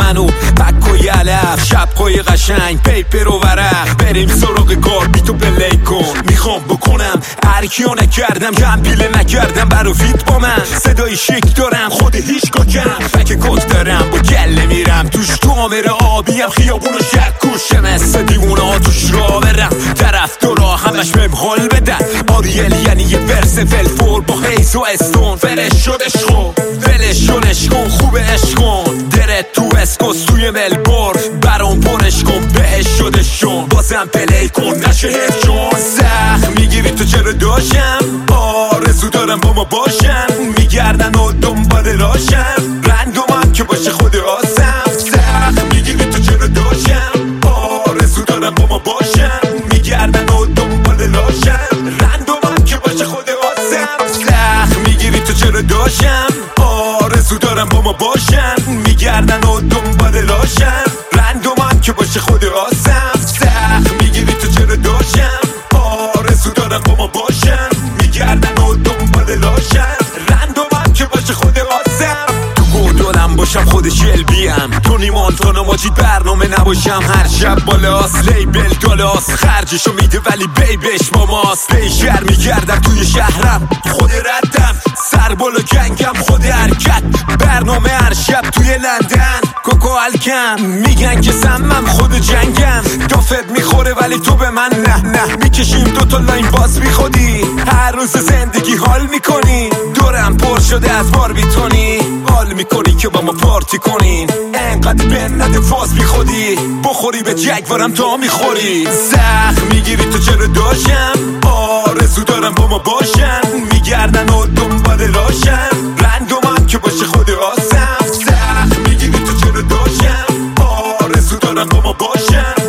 منو بک و یلف شب‌های قشنگ پیپر و ورق بریم سراغ کار بیتو پلی کن میخوام بکنم هرکیو نکردم گمپیله نکردم برا فیت با من صدای شیک دارم خود هیچ کم بک کت دارم با گله میرم توش کامر آبیم خیابونو شکوشه مثل دیوونه ها توش را برم طرف دارا همش بهم حال بدن آریل یعنی یه ورس فلفور با حیث و استون فرش شدش خون ولشونش کن خوب عشق کن درت تو اسکوس توی ملبور برام پرش کن بهش شدشون بازم پلی کن نشه هفشون سخت میگیری تو چرا داشم آرزو دارم با ما باشن میگردن و دنبال راشم رندومم که باشه خود آسم سخت میگیری تو چرا داشم آرزو دارم با ما باشن میگردن و دنبال راشم رندومم که باشه خود آسم سخت میگیری تو چرا داشم آرزو دارم با ما باشن میگردن و دنبال راشم رندومم که باشه خود آسم سخت میگیری تو چرا داشم آرزو دارم با ما باشن میگردن و دنبال راشم رندومم که باشه خود آسم تو گردانم باشم خودش البیم تونی مانتانا ماجید برنامه نباشم هر شب بالاست لیبل دالاست خرجشو میده ولی بیبش با ماست بیشتر میگردم توی شهرم خود ردم سر بالا گنگم خود حرکت برنامه هر شب توی لندن کوکو الکم میگن که سمم خود جنگم دافت میخوره ولی تو به من نه میکشیم دوتا لاین باز بی خودی هر روز زندگی حال میکنی دورم پر شده از بار بیتونی حال میکنی که با ما پارتی کنین انقدر بن نده فاز بی خودی بخوری به جگوارم تا میخوری زخم میگیری تو چرا داشم آرزو دارم با ما باشن میگردن و دنبال راشم رندومم که باشه خود آسم زخم میگیری تو چرا داشم آرزو دارم با ما باشن